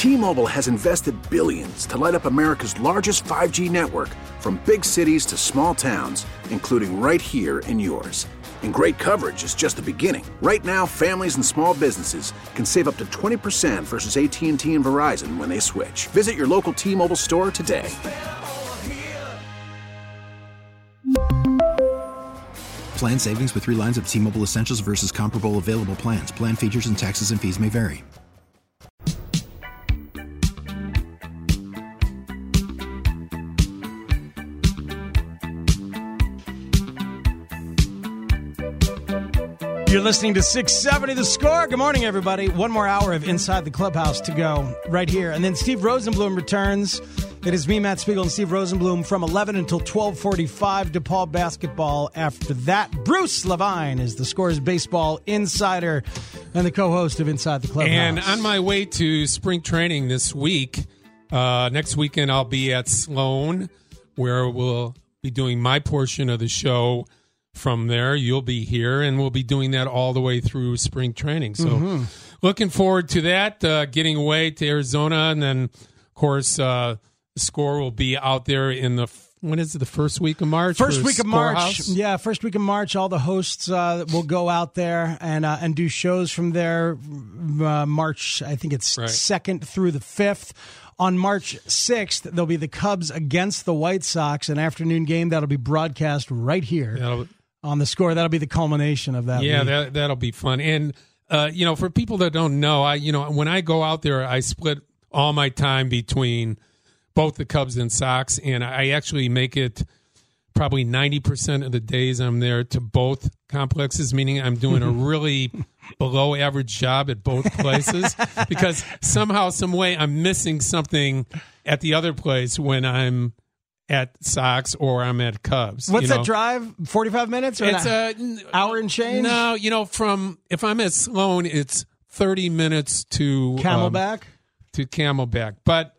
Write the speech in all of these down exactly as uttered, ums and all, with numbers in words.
T-Mobile has invested billions to light up America's largest five G network, from big cities to small towns, including right here in yours. And great coverage is just the beginning. Right now, families and small businesses can save up to twenty percent versus A T and T and Verizon when they switch. Visit your local T-Mobile store today. Plan savings with three lines of T-Mobile Essentials versus comparable available plans. Plan features and taxes and fees may vary. You're listening to six seventy The Score. Good morning, everybody. One more hour of Inside the Clubhouse to go right here. And then Steve Rosenblum returns. It is me, Matt Spiegel, and Steve Rosenblum from eleven until twelve forty-five. DePaul basketball after that. Bruce Levine is the Score's baseball insider and the co-host of Inside the Clubhouse. And on my way to spring training this week, uh, next weekend I'll be at Sloan, where we'll be doing my portion of the show. From there, you'll be here, and we'll be doing that all the way through spring training. So mm-hmm. looking forward to that, uh, getting away to Arizona. And then, of course, uh, the Score will be out there in the, when is it, the first week of March? First week of March. Yeah, first week of March. All the hosts uh, will go out there and uh, and do shows from there. Uh, March, I think it's right. second through the fifth. On March sixth, there'll be the Cubs against the White Sox, an afternoon game that'll be broadcast right here. That'll, on the Score. That'll be the culmination of that. Yeah, week. that that'll be fun. And uh, you know, for people that don't know, I you know when I go out there, I split all my time between both the Cubs and Sox, and I actually make it probably ninety percent of the days I'm there to both complexes, meaning I'm doing a really below average job at both places because somehow, some way, I'm missing something at the other place when I'm at Sox or I'm at Cubs. What's you know? that drive? forty-five minutes or it's an a hour and change? No, you know, from if I'm at Sloan, it's thirty minutes to Camelback. Um, to Camelback, but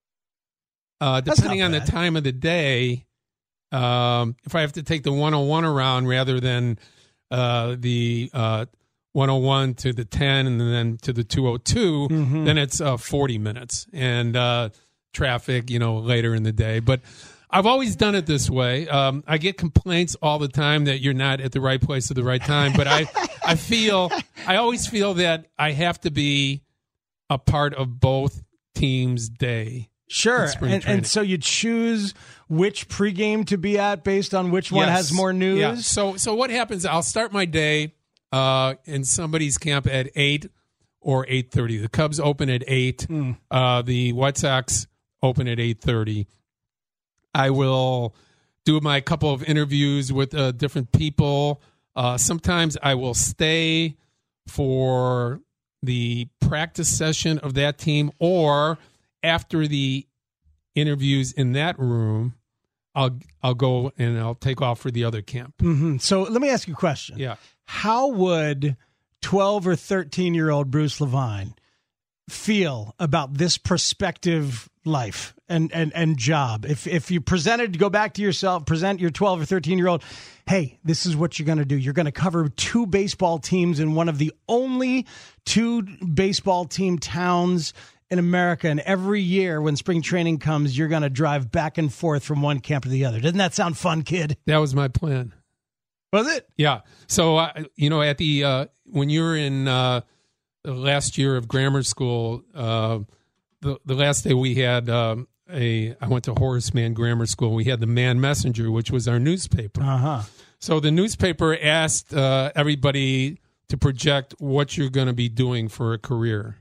uh, depending on the time of the day, um, if I have to take the one oh one around rather than uh, the uh, one oh one to the ten and then to the two oh two, mm-hmm. then it's uh, forty minutes and uh, traffic, you know, later in the day, but. I've always done it this way. Um, I get complaints all the time that you're not at the right place at the right time, but I, I feel, I always feel that I have to be a part of both teams' day. Sure, and, and so you choose which pregame to be at based on which one yes. has more news? Yeah. So, so what happens, I'll start my day uh, in somebody's camp at eight or eight thirty. The Cubs open at eight. Mm. Uh, the White Sox open at eight thirty. I will do my couple of interviews with uh, different people. Uh, sometimes I will stay for the practice session of that team, or after the interviews in that room, I'll I'll go and I'll take off for the other camp. Mm-hmm. So let me ask you a question. Yeah. How would twelve or thirteen-year-old Bruce Levine feel about this prospective life and, and, and job? If if you presented, go back to yourself, present your twelve or thirteen-year-old, hey, this is what you're going to do. You're going to cover two baseball teams in one of the only two baseball team towns in America, and every year when spring training comes, you're going to drive back and forth from one camp to the other. Doesn't that sound fun, kid? That was my plan. Was it? Yeah. So, uh, you know, at the uh, when you were in uh, the last year of grammar school, uh, the the last day we had um, a I went to Horace Mann Grammar School. We had the Man Messenger, which was our newspaper. Uh-huh. So the newspaper asked uh, everybody to project what you're going to be doing for a career.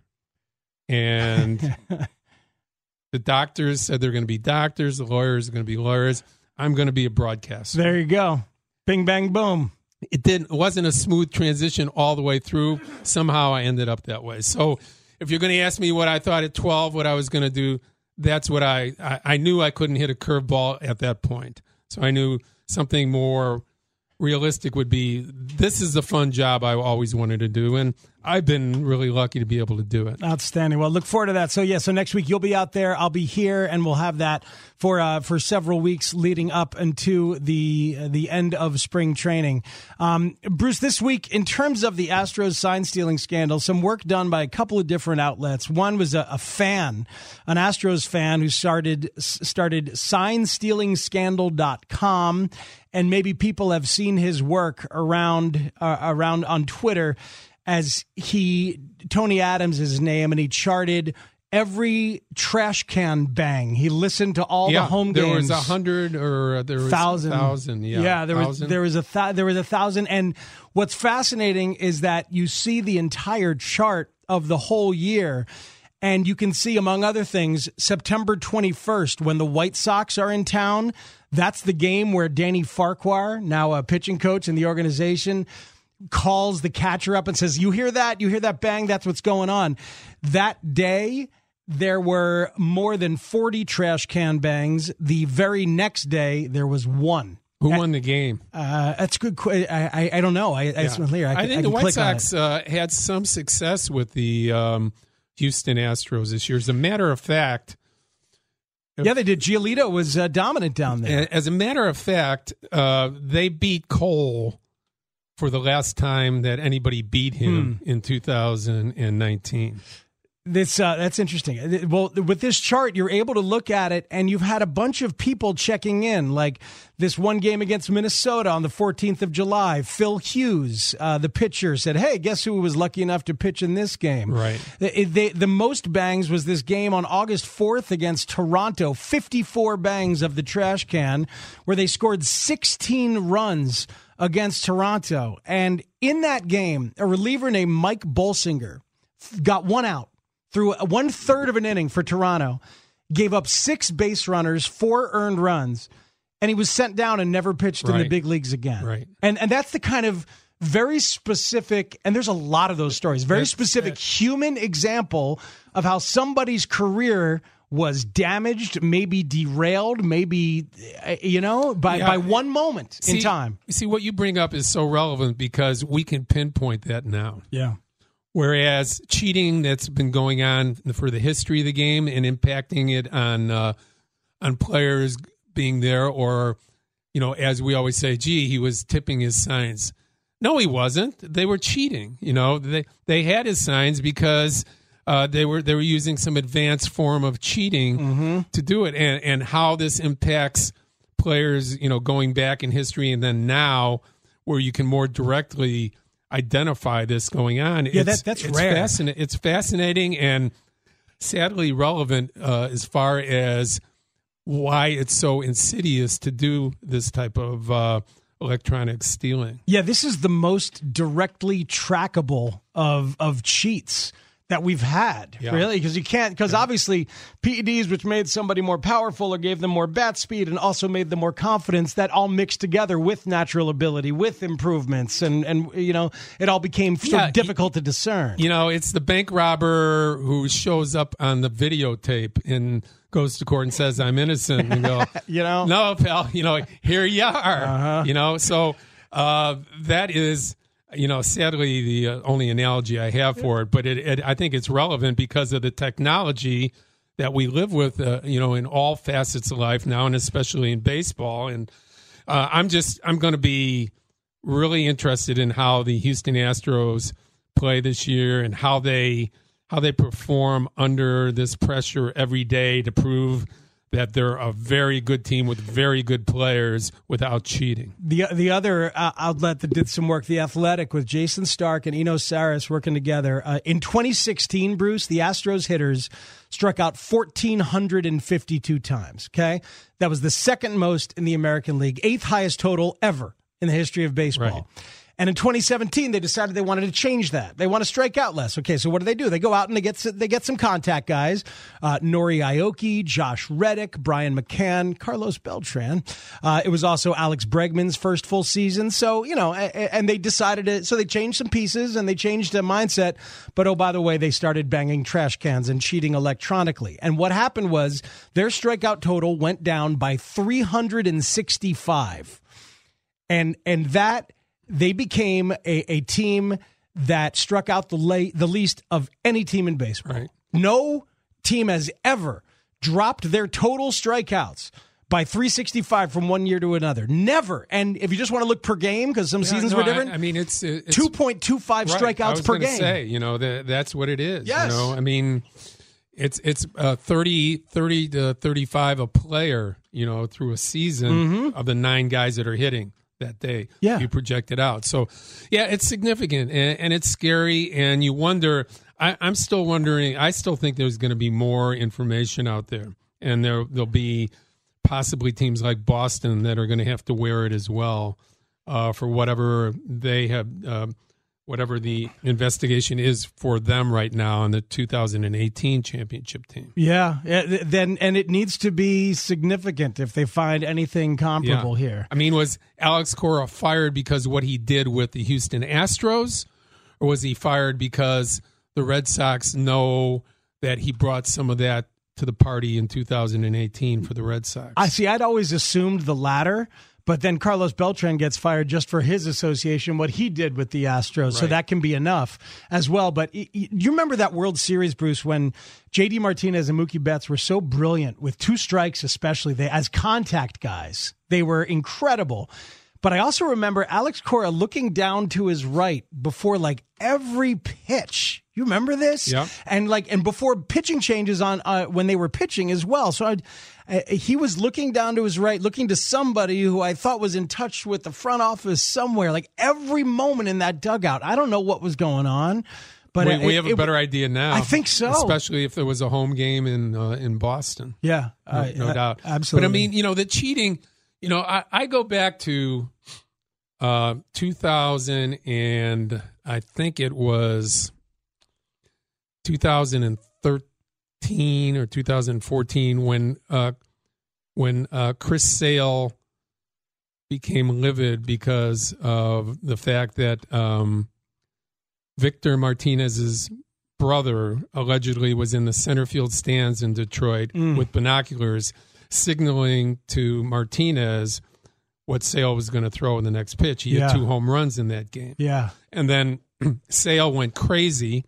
And the doctors said they're going to be doctors. The lawyers are going to be lawyers. I'm going to be a broadcaster. There you go. Bing, bang, boom. It didn't. It wasn't a smooth transition all the way through. Somehow I ended up that way. So if you're going to ask me what I thought at twelve, what I was going to do, that's what I, I, I knew I couldn't hit a curveball at that point. So I knew something more realistic would be, this is the fun job I always wanted to do. And I've been really lucky to be able to do it. Outstanding. Well, look forward to that. So, yeah, so next week you'll be out there. I'll be here, and we'll have that for uh, for several weeks leading up into the uh, the end of spring training. Um, Bruce, this week, in terms of the Astros sign-stealing scandal, some work done by a couple of different outlets. One was a, a fan, an Astros fan who started started sign stealing scandal dot com, and maybe people have seen his work around uh, around on Twitter. As he, Tony Adams is his name, and he charted every trash can bang. He listened to all yeah, the home there games. There was a hundred or there was thousand. a thousand. Yeah, yeah there thousand. was there was a th- there was a thousand. And what's fascinating is that you see the entire chart of the whole year. And you can see, among other things, September twenty-first, when the White Sox are in town. That's the game where Danny Farquhar, now a pitching coach in the organization, calls the catcher up and says, you hear that? You hear that bang? That's what's going on. That day, there were more than forty trash can bangs. The very next day, there was one. Who won the game? Uh, that's good. I, I I don't know. I yeah. I, clear. I, I think I the White Sox uh, had some success with the um, Houston Astros this year. As a matter of fact, yeah, they did. Giolito was uh, dominant down there. As a matter of fact, uh, they beat Cole for the last time that anybody beat him hmm. in two thousand nineteen. This uh, that's interesting. Well, with this chart, you're able to look at it, and you've had a bunch of people checking in, like this one game against Minnesota on the fourteenth of July. Phil Hughes, uh, the pitcher, said, hey, guess who was lucky enough to pitch in this game? Right. They, they, the most bangs was this game on August fourth against Toronto, fifty-four bangs of the trash can, where they scored sixteen runs against Toronto. And in that game, a reliever named Mike Bolsinger got one out through one third of an inning for Toronto, gave up six base runners, four earned runs, and he was sent down and never pitched right. in the big leagues again. Right. And and that's the kind of very specific, and there's a lot of those stories, very that's, specific that's, human example of how somebody's career was damaged, maybe derailed, maybe, you know, by, yeah. by one moment see, in time. See, what you bring up is so relevant because we can pinpoint that now. Yeah. Whereas cheating that's been going on for the history of the game and impacting it on uh, on players being there, or, you know, as we always say, gee, he was tipping his signs. No, he wasn't. They were cheating. You know, they they had his signs because uh, they were they were using some advanced form of cheating mm-hmm. to do it, and and how this impacts players, you know, going back in history and then now, where you can more directly identify this going on. Yeah, it's, that, that's it's rare. Fascin- it's fascinating and sadly relevant uh, as far as why it's so insidious to do this type of uh, electronic stealing. Yeah, this is the most directly trackable of of cheats that we've had, yeah. really, because you can't, because yeah. obviously P E Ds, which made somebody more powerful or gave them more bat speed and also made them more confidence, that all mixed together with natural ability, with improvements, and, and you know, it all became so yeah, difficult to discern. You know, it's the bank robber who shows up on the videotape and goes to court and says, I'm innocent, and go, you know, no, pal, you know, here you are, uh-huh. you know, so uh, that is... You know, sadly, the uh, only analogy I have for it, but it, it, I think it's relevant because of the technology that we live with, uh, you know, in all facets of life now, and especially in baseball. And uh, I'm just, I'm going to be really interested in how the Houston Astros play this year and how they, how they perform under this pressure every day to prove that they're a very good team with very good players without cheating. The the other uh, outlet that did some work, The Athletic, with Jason Stark and Eno Saris working together. Uh, in twenty sixteen, Bruce, the Astros hitters struck out one thousand four hundred fifty-two times. Okay, that was the second most in the American League, eighth highest total ever in the history of baseball. Right. And in twenty seventeen, they decided they wanted to change that. They want to strike out less. Okay, so what do they do? They go out and they get they get some contact guys. Uh, Nori Aoki, Josh Reddick, Brian McCann, Carlos Beltran. Uh, it was also Alex Bregman's first full season. So, you know, and, and they decided to, so they changed some pieces and they changed the mindset. But, oh, by the way, they started banging trash cans and cheating electronically. And what happened was their strikeout total went down by three hundred sixty-five. And, and that... They became a, a team that struck out the la- the least of any team in baseball. Right. No team has ever dropped their total strikeouts by three sixty-five from one year to another. Never. And if you just want to look per game, because some Yeah, seasons no, were different, I, I mean, it's, it's two point two five right. strikeouts I was per gonna game. Say, you know, that that's what it is. Yes. You know, I mean, it's it's uh, thirty, thirty to thirty-five a player, you know, through a season Mm-hmm. of the nine guys that are hitting that day. Yeah. You project it out. So, yeah, it's significant and, and it's scary. And you wonder, I, I'm still wondering, I still think there's going to be more information out there. And there, there'll be possibly teams like Boston that are going to have to wear it as well uh, for whatever they have, uh, whatever the investigation is for them right now on the two thousand eighteen championship team. Yeah, yeah, then and it needs to be significant if they find anything comparable Yeah. here. I mean, was Alex Cora fired because of what he did with the Houston Astros, or was he fired because the Red Sox know that he brought some of that to the party in two thousand eighteen for the Red Sox? I see. I'd always assumed the latter, but then Carlos Beltran gets fired just for his association, what he did with the Astros. So Right. that can be enough as well. But y- y- you remember that World Series, Bruce, when J D Martinez and Mookie Betts were so brilliant with two strikes, especially they as contact guys. They were incredible. But I also remember Alex Cora looking down to his right before like every pitch. You remember this? Yeah. And like, and before pitching changes on uh, when they were pitching as well. So I'd, uh, he was looking down to his right, looking to somebody who I thought was in touch with the front office somewhere. Like every moment in that dugout, I don't know what was going on. But we, it, we have a it, better idea now. I think so, especially if there was a home game in uh, in Boston. Yeah, no, uh, no uh, doubt. absolutely. But I mean, you know, the cheating. You know, I, I go back to uh, two thousand, and I think it was two thousand thirteen or two thousand fourteen when uh, when uh, Chris Sale became livid because of the fact that um, Victor Martinez's brother allegedly was in the center field stands in Detroit Mm. with binoculars, signaling to Martinez what Sale was going to throw in the next pitch. He Yeah. had two home runs in that game. Yeah. And then Sale went crazy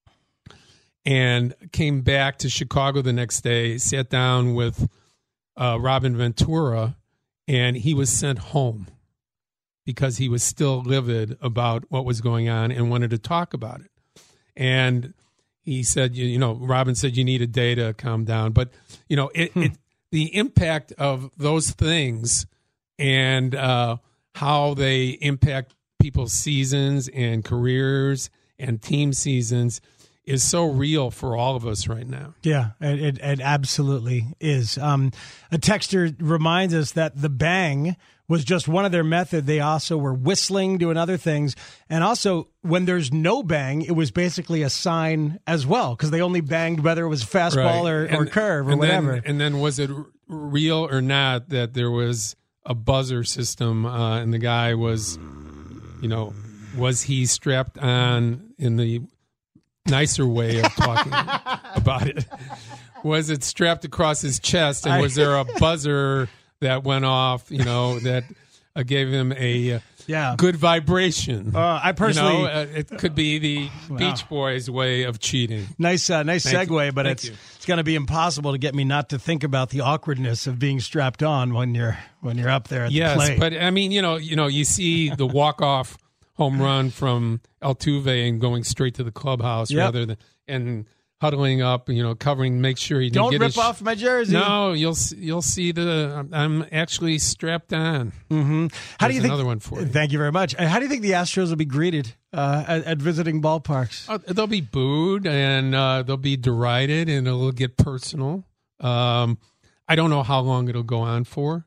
and came back to Chicago the next day, sat down with uh, Robin Ventura, and he was sent home because he was still livid about what was going on and wanted to talk about it. And he said, you, you know, Robin said, you need a day to calm down. But, you know, it, hmm. it the impact of those things and uh, how they impact people's seasons and careers and team seasons is so real for all of us right now. Yeah, it, it, it absolutely is. Um, a texter reminds us that the bang was just one of their method. They also were whistling, doing other things. And also, when there's no bang, it was basically a sign as well, because they only banged whether it was fastball Right. or, and, or curve or and whatever. Then, and then was it r- real or not that there was a buzzer system uh, and the guy was, you know, was he strapped on in the nicer way of talking about it? Was it strapped across his chest, and was there a buzzer that went off, you know, that uh, gave him a uh, yeah. good vibration? Uh, I personally, you know, uh, it could be the Wow. Beach Boys way of cheating. nice, uh, nice Thank segue, you. but Thank it's you. it's going to be impossible to get me not to think about the awkwardness of being strapped on when you're when you're up there at Yes, the plate. but I mean, you know, you know, you see the walk off home run from Altuve and going straight to the clubhouse Yep. rather than and huddling up, you know, covering, make sure he didn't Don't get rip his, off my jersey. No, you'll you'll see the I'm actually strapped on. Mm-hmm. How do you There's think? another one for you. Thank you very much. Uh, How do you think the Astros will be greeted uh, at, at visiting ballparks? Uh, they'll be booed and uh, they'll be derided and it'll get personal. Um, I don't know how long it'll go on for.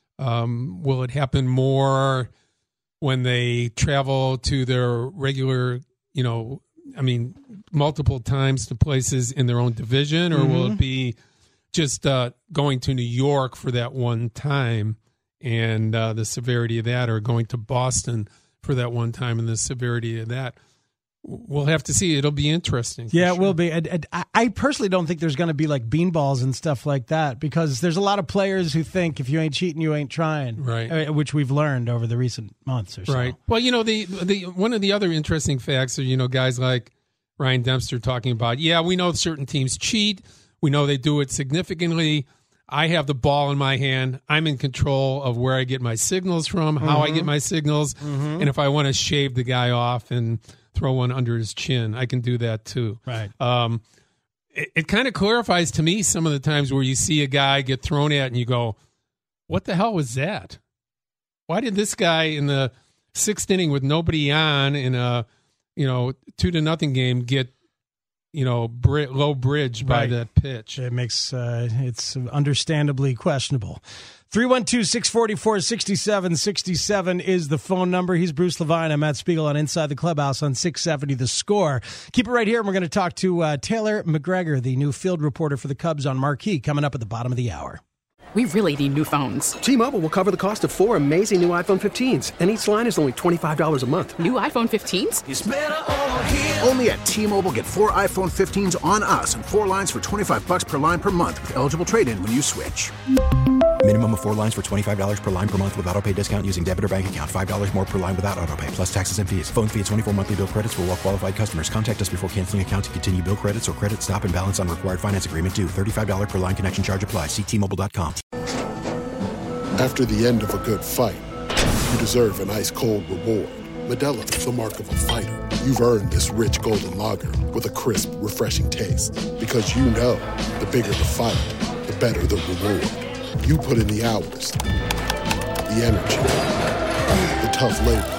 Um, will it happen more when they travel to their regular, you know, I mean, multiple times to places in their own division, or mm-hmm. will it be just uh, going to New York for that one time and uh, the severity of that, or going to Boston for that one time and the severity of that? we'll have to see. It'll be interesting. Yeah, sure. it will be. I, I, I personally don't think there's going to be like beanballs and stuff like that because there's a lot of players who think if you ain't cheating, you ain't trying. Right. Uh, which we've learned over the recent months or so. Right. Well, you know, the the one of the other interesting facts are, you know, guys like Ryan Dempster talking about, yeah, we know certain teams cheat. We know they do it significantly. I have the ball in my hand. I'm in control of where I get my signals from, how mm-hmm. I get my signals, mm-hmm. and if I want to shave the guy off and throw one under his chin, I can do that too. Right. Um, it it kind of clarifies to me some of the times where you see a guy get thrown at and you go, what the hell was that? Why did this guy in the sixth inning with nobody on in a, you know, two to nothing game get, you know, bri- low bridge by right. that pitch? It makes uh, it's understandably questionable. three one two, six four four, six seven six seven is the phone number. He's Bruce Levine. I'm Matt Spiegel on Inside the Clubhouse on six seventy The Score. Keep it right here, and we're going to talk to uh, Taylor McGregor, the new field reporter for the Cubs on Marquee, coming up at the bottom of the hour. We really need new phones. T-Mobile will cover the cost of four amazing new iPhone fifteens, and each line is only twenty-five dollars a month. New iPhone fifteens? It's better over here. Only at T-Mobile, get four iPhone fifteens on us and four lines for twenty-five bucks per line per month with eligible trade-in when you switch. Minimum of four lines for twenty-five dollars per line per month with autopay discount using debit or bank account. five dollars more per line without autopay, plus taxes and fees. Phone fee at twenty-four monthly bill credits for well-qualified customers. Contact us before canceling account to continue bill credits or credit stop and balance on required finance agreement due. thirty-five dollars per line connection charge applies. See T Mobile dot com. After the end of a good fight, you deserve an ice-cold reward. Modelo is the mark of a fighter. You've earned this rich golden lager with a crisp, refreshing taste. Because you know, the bigger the fight, the better the reward. You put in the hours, the energy, the tough labor.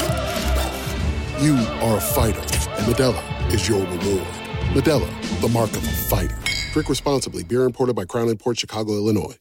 You are a fighter, and Modelo is your reward. Modelo, the mark of a fighter. Drink responsibly. Beer imported by Crown Imports, Chicago, Illinois.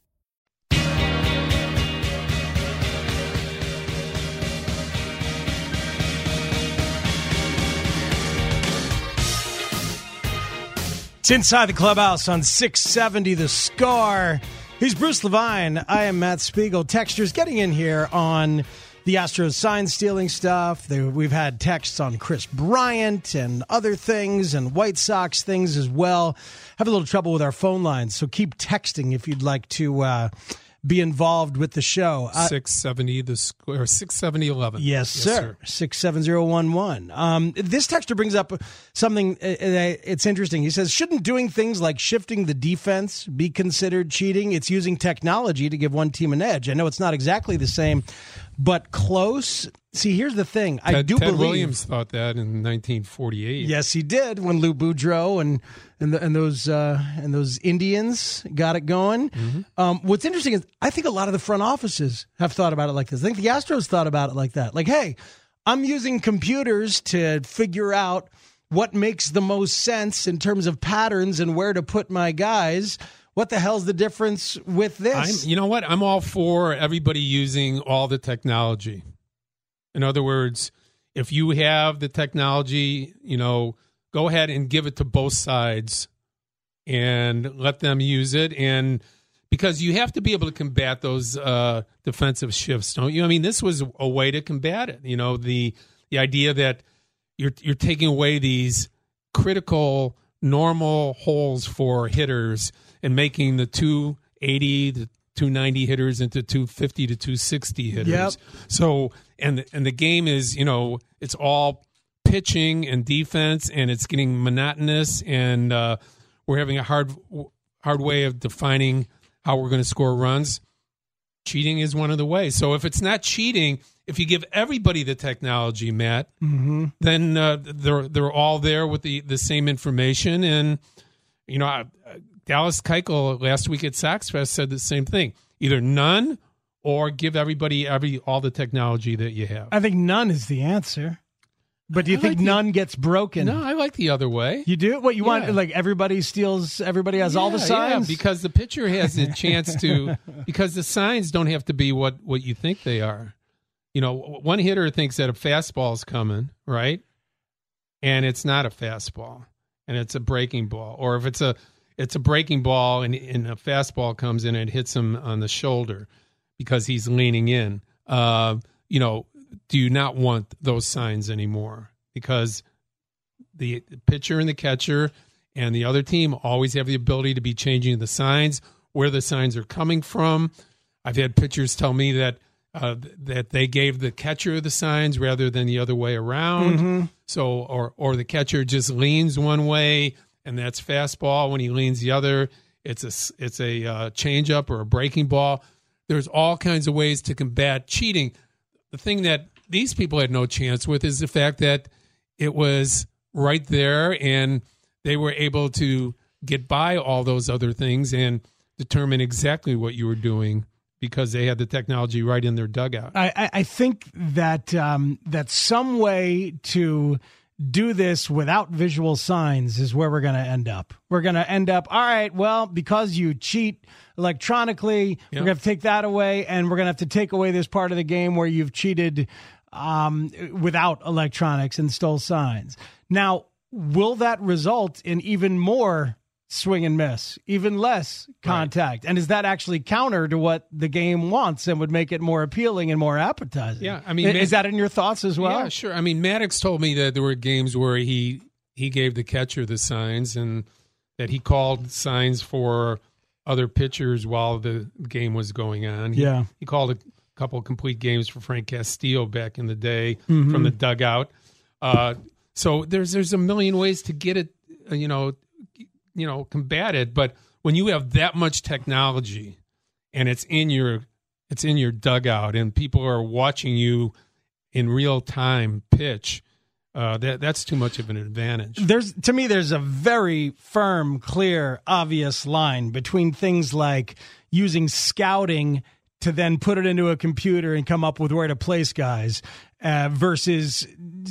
It's Inside the Clubhouse on six seventy The Scar. He's Bruce Levine. I am Matt Spiegel. Texters getting in here on the Astros sign stealing stuff. They, we've had texts on Chris Bryant and other things and White Sox things as well. Have a little trouble with our phone lines, so keep texting if you'd like to uh, be involved with the show. Uh, six seventy the square, six seventy eleven. Yes, yes, sir. six seven zero one one. Um, this texter brings up something. Uh, it's interesting. He says, shouldn't doing things like shifting the defense be considered cheating? It's using technology to give one team an edge. I know it's not exactly the same, but close. See, here's the thing. Ted, I do Ted believe Williams thought that in nineteen forty-eight. Yes, he did, when Lou Boudreau and and, the, and those uh, and those Indians got it going. Mm-hmm. Um, what's interesting is I think a lot of the front offices have thought about it like this. I think the Astros thought about it like that. Like, hey, I'm using computers to figure out what makes the most sense in terms of patterns and where to put my guys. What the hell's the difference with this? I'm, you know what? I'm all for everybody using all the technology. In other words, if you have the technology, you know, go ahead and give it to both sides and let them use it. And because you have to be able to combat those uh, defensive shifts, don't you? I mean, this was a way to combat it. You know, the the idea that you're you're taking away these critical, normal holes for hitters and making the two eighty, the two ninety hitters into two fifty to two sixty hitters. Yep. So, and and the game is, you know, it's all pitching and defense, and it's getting monotonous, and uh, we're having a hard hard way of defining how we're going to score runs. Cheating is one of the ways. So if it's not cheating, if you give everybody the technology, Matt, mm-hmm. then uh, they're they're all there with the, the same information. And, you know, I, Dallas Keuchel last week at Sox Fest said the same thing. Either none or give everybody every all the technology that you have. I think none is the answer. But do you I think like none the, gets broken? No, I like the other way. You do? What, you yeah. want, like, everybody steals, everybody has yeah, all the signs? Yeah, because the pitcher has a chance to, because the signs don't have to be what, what you think they are. You know, one hitter thinks that a fastball is coming, right? And it's not a fastball, and it's a breaking ball. Or if it's a it's a breaking ball and, and a fastball comes in and it hits him on the shoulder because he's leaning in, uh, you know, do you not want those signs anymore? Because the pitcher and the catcher and the other team always have the ability to be changing the signs, where the signs are coming from. I've had pitchers tell me that uh, that they gave the catcher the signs rather than the other way around. Mm-hmm. So, or or the catcher just leans one way, and that's fastball. When he leans the other, it's a it's a uh, changeup or a breaking ball. There's all kinds of ways to combat cheating. The thing that these people had no chance with is the fact that it was right there, and they were able to get by all those other things and determine exactly what you were doing because they had the technology right in their dugout. I, I think that um, that some way to do this without visual signs is where we're going to end up. We're going to end up, all right, well, because you cheat electronically, yep. we're going to take that away, and we're going to have to take away this part of the game where you've cheated um, without electronics and stole signs. Now, will that result in even more swing and miss, even less contact? Right. And is that actually counter to what the game wants and would make it more appealing and more appetizing? Yeah, I mean, is, is that in your thoughts as well? Yeah, sure. I mean, Maddox told me that there were games where he he gave the catcher the signs and that he called signs for other pitchers while the game was going on. He, yeah, he called a couple of complete games for Frank Castillo back in the day mm-hmm. from the dugout. Uh, so there's there's a million ways to get it, you know. you know, combat it. But when you have that much technology and it's in your, it's in your dugout and people are watching you in real time pitch, uh, that that's too much of an advantage. There's, to me, there's a very firm, clear, obvious line between things like using scouting to then put it into a computer and come up with where to place guys uh, versus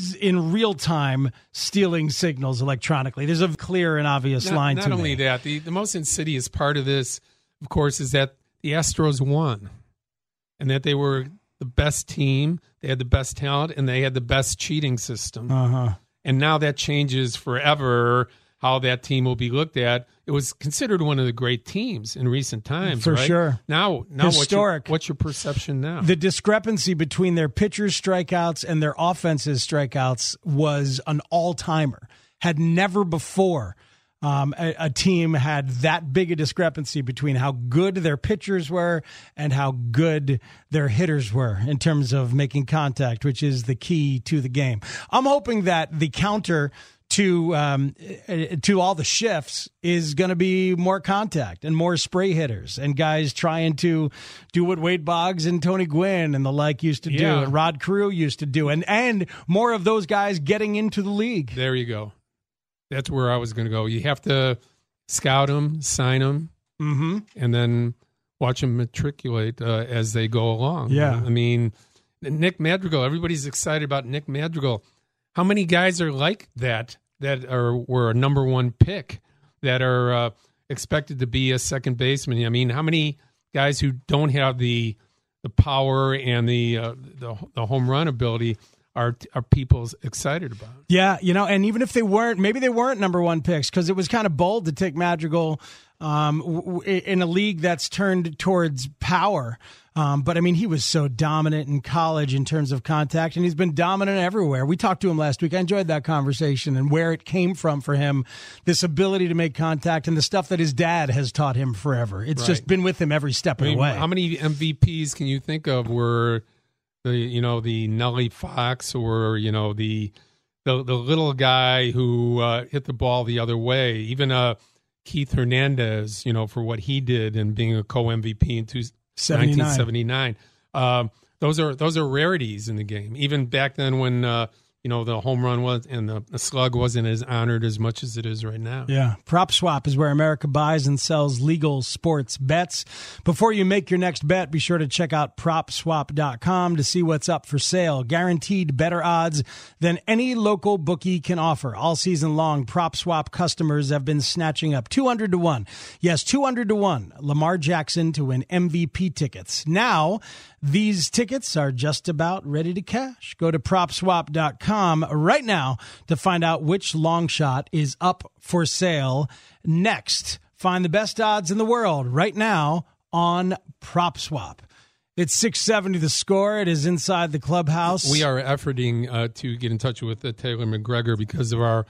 in real time stealing signals electronically. There's a clear and obvious not, line not to Not only me. that, the, the most insidious part of this, of course, is that the Astros won and that they were the best team, they had the best talent, and they had the best cheating system. Uh-huh. And now that changes forever how that team will be looked at. It was considered one of the great teams in recent times, For right? sure. Now, now Historic. What's your, what's your perception now? The discrepancy between their pitchers' strikeouts and their offenses' strikeouts was an all-timer. Had never before um, a, a team had that big a discrepancy between how good their pitchers were and how good their hitters were in terms of making contact, which is the key to the game. I'm hoping that the counter to um, to all the shifts is going to be more contact and more spray hitters and guys trying to do what Wade Boggs and Tony Gwynn and the like used to yeah. do and Rod Carew used to do, and, and more of those guys getting into the league. There you go. That's where I was going to go. You have to scout them, sign them, mm-hmm. and then watch them matriculate uh, as they go along. Yeah. I mean, Nick Madrigal, everybody's excited about Nick Madrigal. How many guys are like that that are were a number one pick that are uh, expected to be a second baseman? I mean, how many guys who don't have the the power and the uh, the, the home run ability are are people excited about? Yeah, you know, and even if they weren't, maybe they weren't number one picks because it was kind of bold to take Madrigal um, w- in a league that's turned towards power. Um, but, I mean, he was so dominant in college in terms of contact, and he's been dominant everywhere. We talked to him last week. I enjoyed that conversation and where it came from for him, this ability to make contact and the stuff that his dad has taught him forever. It's right. just been with him every step I mean, of the way. How many M V Ps can you think of where the, you know, the Nellie Fox or, you know, the the, the little guy who uh, hit the ball the other way, even uh, Keith Hernandez, you know, for what he did and being a co-M V P in two, nineteen seventy-nine. Um, those are those are rarities in the game. Even back then when uh, you know the home run was and the, the slug wasn't as honored as much as it is right now. Yeah, PropSwap is where America buys and sells legal sports bets. Before you make your next bet, be sure to check out prop swap dot com to see what's up for sale. Guaranteed better odds than any local bookie can offer. All season long, PropSwap customers have been snatching up two hundred to one. Yes, two hundred to one. Lamar Jackson to win M V P tickets. Now, these tickets are just about ready to cash. Go to prop swap dot com right now to find out which long shot is up for sale next. Find the best odds in the world right now on PropSwap. It's six seventy The Score. It is inside the clubhouse. We are efforting uh, to get in touch with uh, Taylor McGregor because of our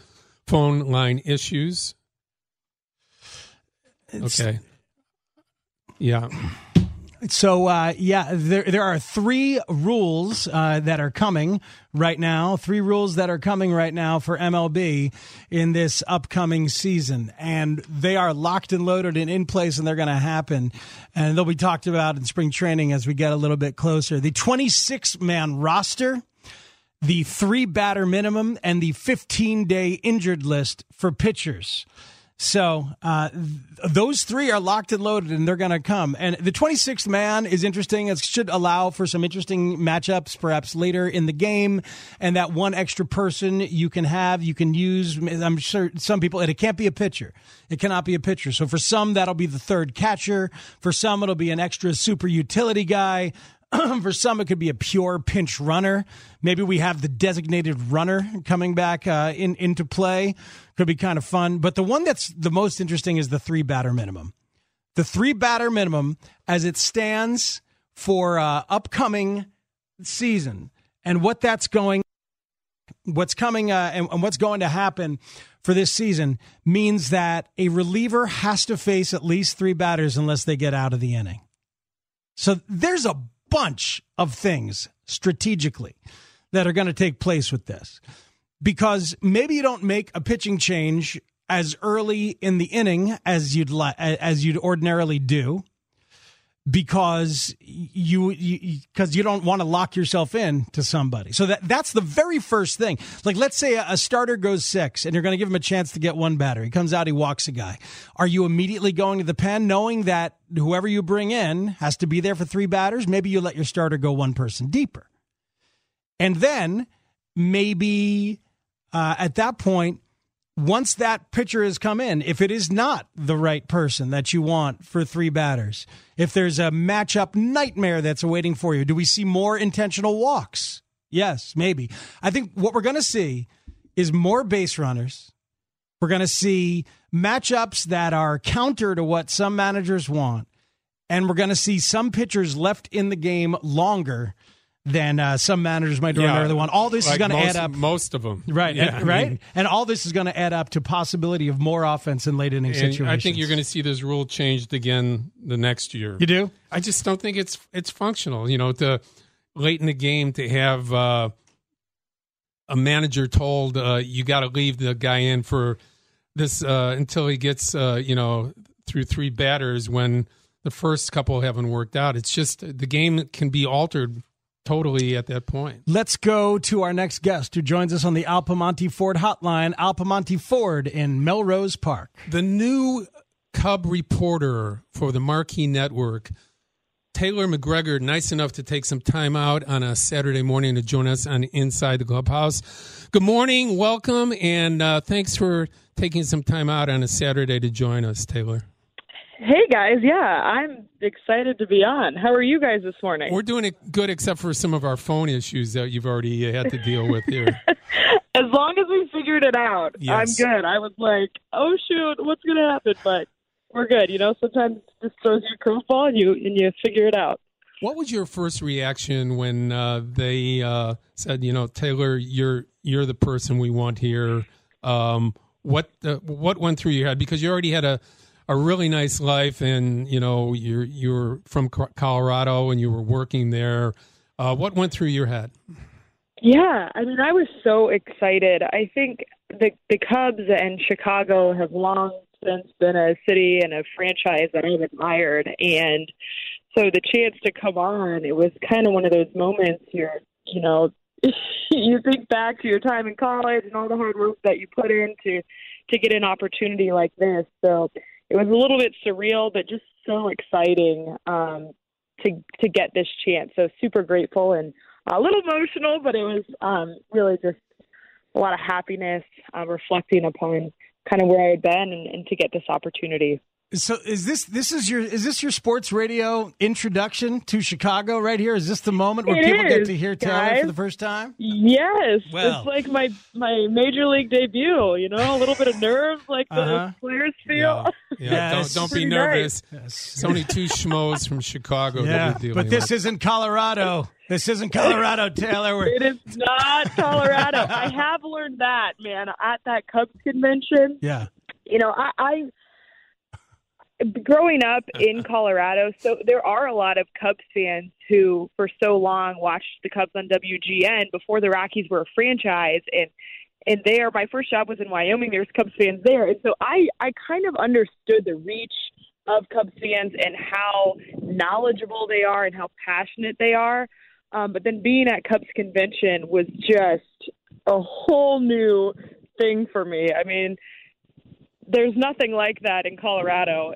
phone line issues. It's, okay. Yeah. So, uh, yeah, there there are three rules uh, that are coming right now, three rules that are coming right now for M L B in this upcoming season. And they are locked and loaded and in place, and they're going to happen. And they'll be talked about in spring training as we get a little bit closer. The twenty-six man roster, the three-batter minimum, and the fifteen-day injured list for pitchers. So uh, th- those three are locked and loaded, and they're going to come. And the twenty-sixth man is interesting. It should allow for some interesting matchups perhaps later in the game. And that one extra person you can have, you can use. I'm sure some people, and it can't be a pitcher. It cannot be a pitcher. So for some, that'll be the third catcher. For some, it'll be an extra super utility guy. For some, it could be a pure pinch runner. Maybe we have the designated runner coming back uh, in into play. Could be kind of fun. But the one that's the most interesting is the three-batter minimum. The three-batter minimum as it stands for uh, upcoming season. And what that's going, what's coming uh, and, and what's going to happen for this season means that a reliever has to face at least three batters unless they get out of the inning. So there's a bunch of things strategically that are going to take place with this, because maybe you don't make a pitching change as early in the inning as you'd li- as you'd ordinarily do, because you because you, you don't want to lock yourself in to somebody. So that that's the very first thing. Like, let's say a, a starter goes six and you're going to give him a chance to get one batter. He comes out, he walks a guy. Are you immediately going to the pen knowing that whoever you bring in has to be there for three batters? Maybe you let your starter go one person deeper. And then maybe uh, at that point, once that pitcher has come in, if it is not the right person that you want for three batters, if there's a matchup nightmare that's awaiting for you, do we see more intentional walks? Yes, maybe. I think what we're going to see is more base runners. We're going to see matchups that are counter to what some managers want. And we're going to see some pitchers left in the game longer than uh, some managers might yeah, ordinarily want. All this like is going to add up. Most of them. Right, yeah, and, right? I mean, and all this is going to add up to possibility of more offense in late inning situations. I think you're going to see this rule changed again the next year. You do? I just don't think it's it's functional. You know, to late in the game to have uh, a manager told uh, you got to leave the guy in for this uh, until he gets uh, you know through three batters when the first couple haven't worked out. It's just the game can be altered totally at that point. Let's go to our next guest who joins us on the Al Piemonte Ford hotline. Al Piemonte Ford in Melrose Park. The new Cub reporter for the Marquee Network, Taylor McGregor, nice enough to take some time out on a Saturday morning to join us on Inside the Clubhouse. Good morning, welcome, and uh, thanks for taking some time out on a Saturday to join us, Taylor. Hey, guys. Yeah, I'm excited to be on. How are you guys this morning? We're doing it good, except for some of our phone issues that you've already had to deal with here. As long as we figured it out, yes. I'm good. I was like, oh, shoot, what's going to happen? But we're good. You know, sometimes it just throws you a curveball and you, and you figure it out. What was your first reaction when uh, they uh, said, you know, Taylor, you're you're the person we want here? Um, what uh, what went through your head? Because you already had a a really nice life, and you know you're you're from Colorado and you were working there. Uh, what went through your head? Yeah, I mean, I was so excited. I think the the Cubs and Chicago have long since been a city and a franchise that I've admired, and so the chance to come on, it was kind of one of those moments. You're, you know, you think back to your time in college and all the hard work that you put in to to get an opportunity like this. So it was a little bit surreal, but just so exciting um, to to get this chance. So super grateful and a little emotional, but it was um, really just a lot of happiness, uh, reflecting upon kind of where I had been and, and to get this opportunity. So is this this is your is this your sports radio introduction to Chicago right here? Is this the moment where it people is, get to hear Taylor guys. for the first time? Yes, well. It's like my my major league debut. You know, a little bit of nerves, like the uh-huh. players feel. Yeah, Yes. don't don't be Pretty nervous. Yes. It's only two schmoes from Chicago. Yeah, that we're dealing but this with. isn't Colorado. This isn't Colorado, Taylor. We're, It is not Colorado. I have learned that, man, at that Cubs convention. yeah. You know, I, I growing up in Colorado, so there are a lot of Cubs fans who, for so long, watched the Cubs on W G N before the Rockies were a franchise, and and there, my first job was in Wyoming. There's Cubs fans there, and so I I kind of understood the reach of Cubs fans and how knowledgeable they are and how passionate they are. Um, but then being at Cubs convention was just a whole new thing for me. I mean, there's nothing like that in Colorado.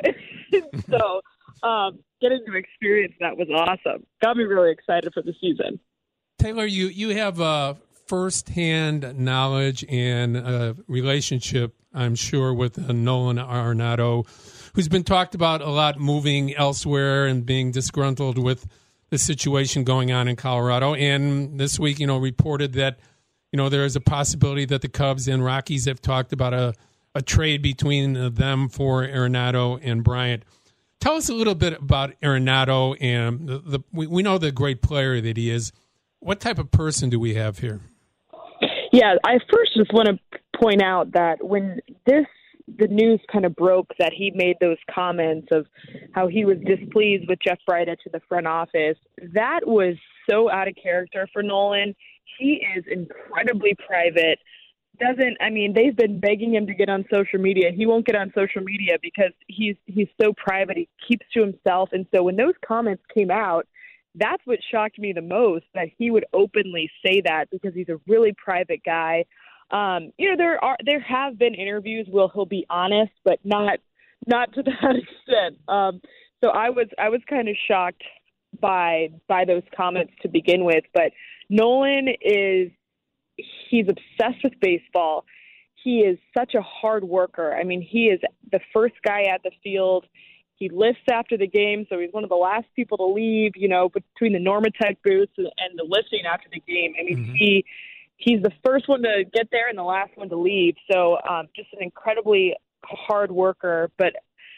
so um, getting to experience that was awesome. Got me really excited for the season. Taylor, you, you have a firsthand knowledge and a relationship, I'm sure, with uh, Nolan Arenado, who's been talked about a lot moving elsewhere and being disgruntled with the situation going on in Colorado. And this week, you know, reported that, you know, there is a possibility that the Cubs and Rockies have talked about a, a trade between them for Arenado and Bryant. Tell us a little bit about Arenado, and the, the we, we know the great player that he is. What type of person do we have here? Yeah, I first just want to point out that when this the news kind of broke that he made those comments of how he was displeased with Jeff Bridich to the front office, that was so out of character for Nolan. He is incredibly private. Doesn't I mean they've been begging him to get on social media. He won't get on social media because he's he's so private. He keeps to himself. And so when those comments came out, that's what shocked me the most, that he would openly say that, because he's a really private guy. Um, you know, there are there have been interviews where he'll be honest, but not not to that extent. Um, so I was I was kind of shocked by by those comments to begin with. But Nolan is he's obsessed with baseball. He is such a hard worker. I mean, he is the first guy at the field. He lifts after the game, so he's one of the last people to leave, you know, between the Normatec booths and, and the lifting after the game. I mean, mm-hmm. he he's the first one to get there and the last one to leave. So um, just an incredibly hard worker. But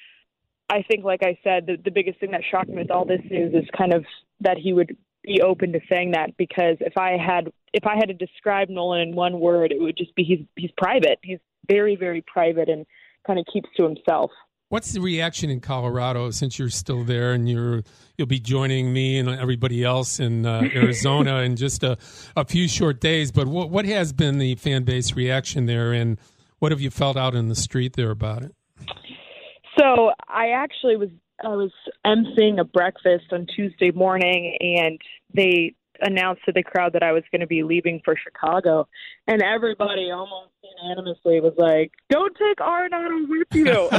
I think, like I said, the, the biggest thing that shocked me with all this news is kind of that he would be open to saying that, because if I had if I had to describe Nolan in one word, it would just be he's he's private. He's very, very private and kind of keeps to himself. What's the reaction in Colorado, since you're still there and you're you'll be joining me and everybody else in uh, Arizona in just a, a few short days? But what what has been the fan base reaction there, and what have you felt out in the street there about it? So I actually was I was emceeing a breakfast on Tuesday morning, and they announced to the crowd that I was going to be leaving for Chicago, and everybody almost unanimously was like, "Don't take Arenado with you."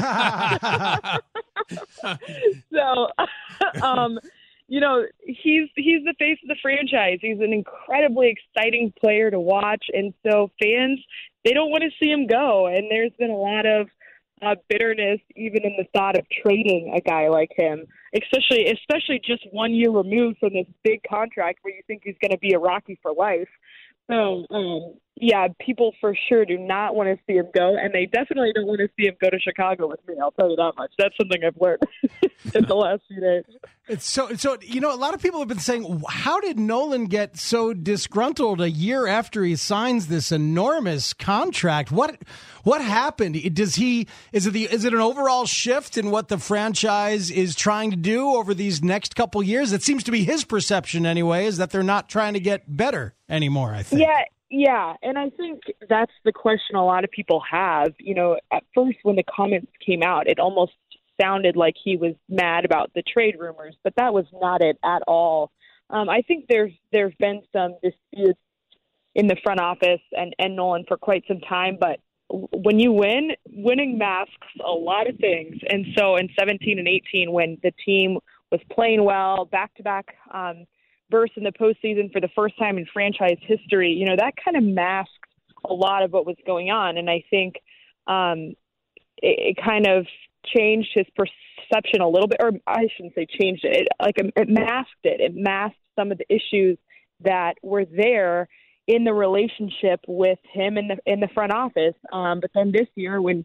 so, um, you know, he's he's the face of the franchise. He's an incredibly exciting player to watch, and so fans, they don't want to see him go. And there's been a lot of Uh, bitterness, even in the thought of trading a guy like him, especially especially just one year removed from this big contract where you think he's going to be a Rocky for life. So, um, yeah, people for sure do not want to see him go, and they definitely don't want to see him go to Chicago with me. I'll tell you that much. That's something I've learned in the last few days. It's so, so you know, a lot of people have been saying, how did Nolan get so disgruntled a year after he signs this enormous contract? What what happened? Does he is it the is it an overall shift in what the franchise is trying to do over these next couple years? It seems to be his perception anyway, is that they're not trying to get better anymore, I think. Yeah. Yeah, and I think that's the question a lot of people have. You know, at first when the comments came out, it almost sounded like he was mad about the trade rumors, but that was not it at all. Um, I think there's there's been some disputes in the front office and, and Nolan for quite some time, but when you win, winning masks a lot of things. And so in seventeen and eighteen, when the team was playing well, back-to-back um burst in the postseason for the first time in franchise history, you know, that kind of masked a lot of what was going on. And I think um, it, it kind of changed his perception a little bit, or I shouldn't say changed it, it like it masked it. It masked some of the issues that were there in the relationship with him in the in the front office. Um, but then this year, when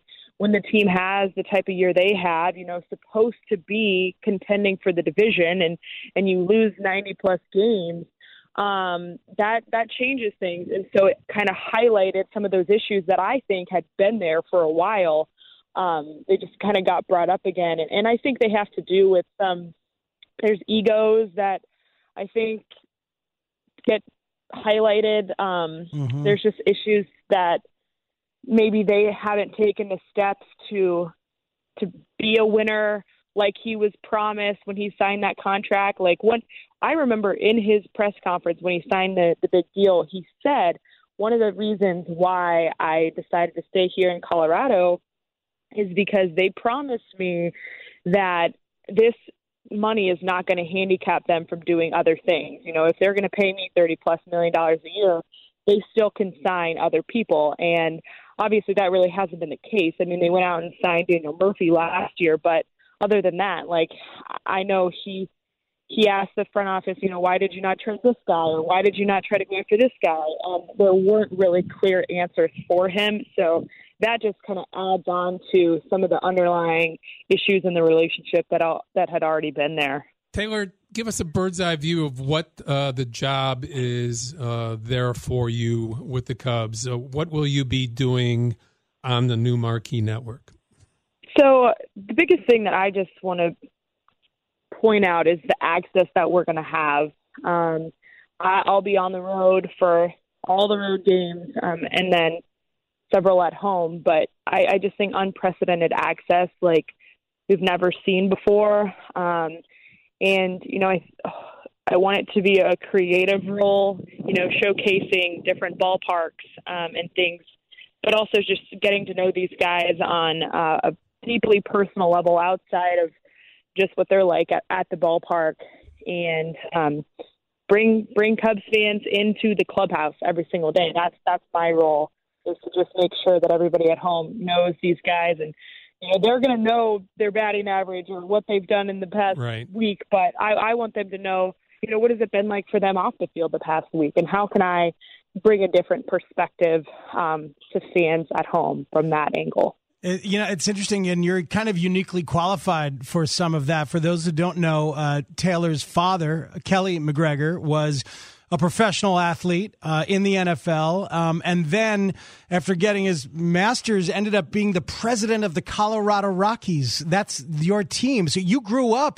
when the team has the type of year they have, you know, supposed to be contending for the division, and, and you lose ninety plus games, um, that, that changes things. And so it kind of highlighted some of those issues that I think had been there for a while. Um, they just kind of got brought up again. And, and I think they have to do with some, there's egos that I think get highlighted. Um, mm-hmm. There's just issues that maybe they haven't taken the steps to to be a winner like he was promised when he signed that contract. Like when I remember in his press conference when he signed the, the big deal, he said, one of the reasons why I decided to stay here in Colorado is because they promised me that this money is not going to handicap them from doing other things. You know, if they're going to pay me thirty plus million dollars a year, they still can sign other people. And obviously that really hasn't been the case. I mean, they went out and signed Daniel Murphy last year, but other than that, like, I know he he asked the front office, you know, why did you not turn this guy, or why did you not try to go after this guy? Um, there weren't really clear answers for him. So that just kind of adds on to some of the underlying issues in the relationship that all, that had already been there. Taylor, give us a bird's eye view of what uh, the job is uh, there for you with the Cubs. Uh, what will you be doing on the new Marquee Network? So the biggest thing that I just want to point out is the access that we're going to have. Um, I, I'll be on the road for all the road games um, and then several at home. But I, I just think unprecedented access like we've never seen before. Um, and, you know, I I want it to be a creative role, you know, showcasing different ballparks um, and things, but also just getting to know these guys on uh, a deeply personal level outside of just what they're like at, at the ballpark, and um, bring bring Cubs fans into the clubhouse every single day. That's that's my role, is to just make sure that everybody at home knows these guys, and you know, they're going to know their batting average or what they've done in the past right. week. But I, I want them to know, you know, what has it been like for them off the field the past week, and how can I bring a different perspective um, to fans at home from that angle. It, you know, it's interesting, and you're kind of uniquely qualified for some of that. For those who don't know, uh, Taylor's father, Kelly McGregor, was a professional athlete uh, in the N F L, um, and then after getting his master's, ended up being the president of the Colorado Rockies. That's your team. So you grew up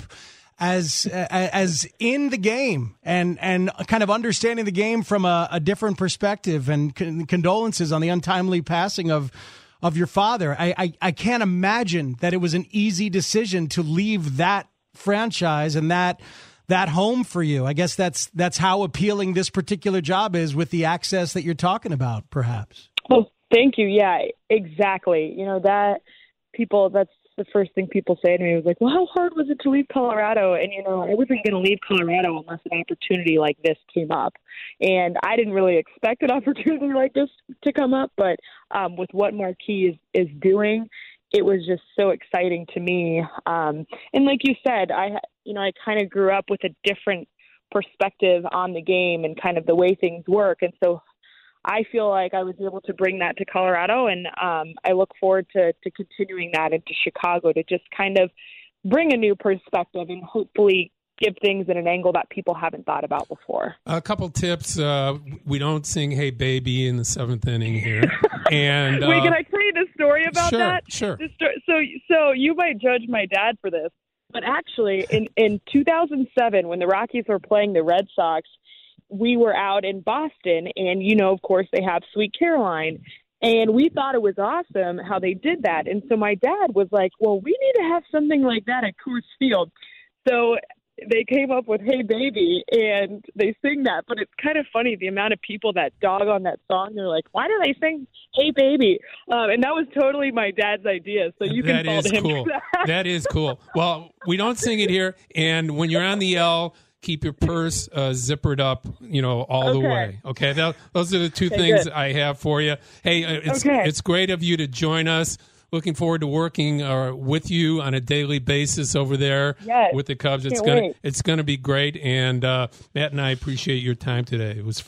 as uh, as in the game and and kind of understanding the game from a, a different perspective. And con- condolences on the untimely passing of of your father. I, I I can't imagine that it was an easy decision to leave that franchise and that that home for you. I guess that's that's how appealing this particular job is, with the access that you're talking about, perhaps. Oh, thank you. Yeah, exactly. You know, that people, that's the first thing people say to me, was like, well, how hard was it to leave Colorado? And, you know, I wasn't going to leave Colorado unless an opportunity like this came up. And I didn't really expect an opportunity like this to come up, but um, with what Marquee is, is doing, it was just so exciting to me. Um, and like you said, I, you know, I kind of grew up with a different perspective on the game and kind of the way things work. And so I feel like I was able to bring that to Colorado, and um, I look forward to, to continuing that into Chicago, to just kind of bring a new perspective and hopefully give things at an angle that people haven't thought about before. A couple tips. Uh, we don't sing "Hey Baby" in the seventh inning here. And uh, wait, can I tell you the story about sure, that? Sure, sure. So, so you might judge my dad for this, but actually, in in two thousand seven, when the Rockies were playing the Red Sox, we were out in Boston, and, you know, of course, they have Sweet Caroline. And we thought it was awesome how they did that. And so my dad was like, well, we need to have something like that at Coors Field. So they came up with "Hey Baby," and they sing that. But it's kind of funny, the amount of people that dog on that song. They're like, why do they sing "Hey Baby"? Um, and that was totally my dad's idea. So you can follow him cool. for that. That is cool. Well, we don't sing it here. And when you're on the L, keep your purse uh, zippered up, you know, all okay. the way. Okay, that, those are the two okay, things good. I have for you. Hey, uh, it's okay. it's great of you to join us. Looking forward to working uh, with you on a daily basis over there yes. with the Cubs. It's Can't gonna wait. it's gonna be great. And uh, Matt and I appreciate your time today. It was fun.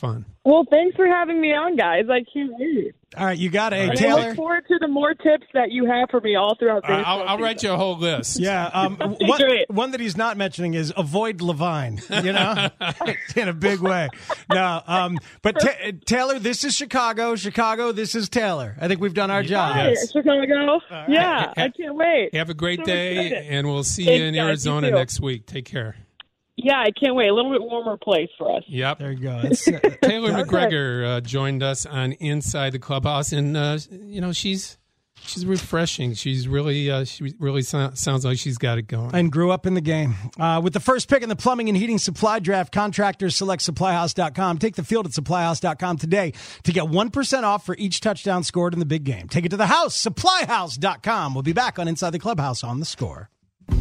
Well, thanks for having me on, guys. I can't wait. All right, you got it. Hey, I Taylor. look forward to the more tips that you have for me all throughout the uh, I'll, I'll write you a whole list. Yeah. Um, one, one that he's not mentioning is avoid Levine, you know, in a big way. No, um, but ta- Taylor, this is Chicago. Chicago, this is Taylor. I think we've done our job. Hi, Yes. Chicago. Right. Yeah, Ha- I can't wait. Have a great So day, excited. and we'll see Thanks, you in guys. You Arizona too. next week. Take care. Yeah, I can't wait. A little bit warmer place for us. Yep. There you go. It's, uh, Taylor Okay. McGregor uh, joined us on Inside the Clubhouse, and uh, you know she's she's refreshing. She's really uh, she really so- sounds like she's got it going. and grew up in the game. Uh, with the first pick in the plumbing and heating supply draft, contractors select supply house dot com. Take the field at supply house dot com today to get one percent off for each touchdown scored in the big game. Take it to the house, supply house dot com. We'll be back on Inside the Clubhouse on The Score.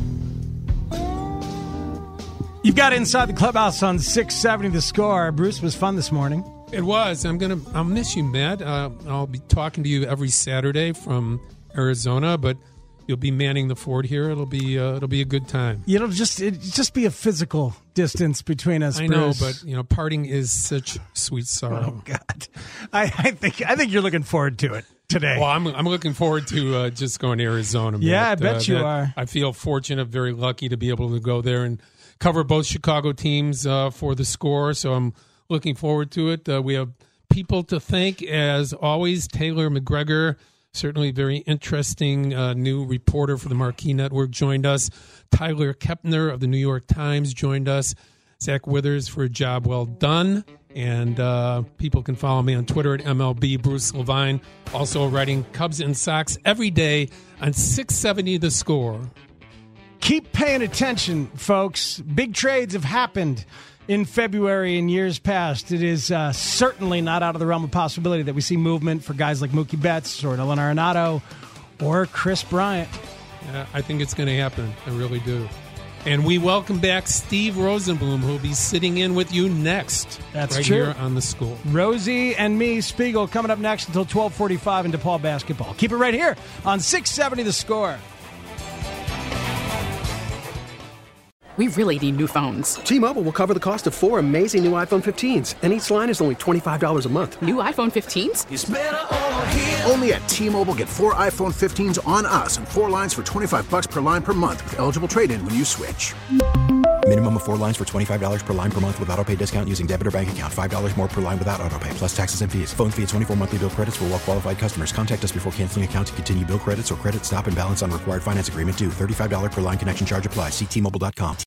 You've got Inside the Clubhouse on six seventy The Score. Bruce, was fun this morning. It was. I'm gonna. I'll miss you, Matt. Uh, I'll be talking to you every Saturday from Arizona, but you'll be manning the fort here. It'll be. Uh, it'll be a good time. You know, just it just be a physical distance between us. I know, Bruce. but you know, parting is such sweet sorrow. Oh God, I, I think I think you're looking forward to it today. Well, I'm I'm looking forward to uh, just going to Arizona. Yeah, Matt. I bet Uh, you that- are. I feel fortunate, very lucky to be able to go there and cover both Chicago teams uh, for The Score. So I'm looking forward to it. Uh, we have people to thank, as always. Taylor McGregor, certainly very interesting uh, new reporter for the Marquee Network, joined us. Tyler Kepner of the New York Times joined us. Zach Withers for a job well done. And uh, people can follow me on Twitter at M L B Bruce Levine. Also writing Cubs and Sox every day on six seventy The Score. Keep paying attention, folks. Big trades have happened in February and years past. It is uh, certainly not out of the realm of possibility that we see movement for guys like Mookie Betts or Nolan Arenado or Chris Bryant. Uh, I think it's going to happen. I really do. And we welcome back Steve Rosenblum, who will be sitting in with you next. That's right true. here on The School. Rosie and me, Spiegel, coming up next until twelve forty-five in DePaul basketball. Keep it right here on six seventy The Score. We really need new phones. T-Mobile will cover the cost of four amazing new iPhone fifteens, and each line is only twenty-five dollars a month. New iPhone fifteens? Only at T-Mobile, get four iPhone fifteens on us and four lines for twenty-five bucks per line per month with eligible trade-in when you switch. Minimum of four lines for twenty-five dollars per line per month with autopay discount using debit or bank account. five dollars more per line without autopay, plus taxes and fees. Phone fee at twenty-four monthly bill credits for well-qualified customers. Contact us before canceling account to continue bill credits or credit stop and balance on required finance agreement due. thirty-five dollars per line connection charge applies. See T Mobile dot com.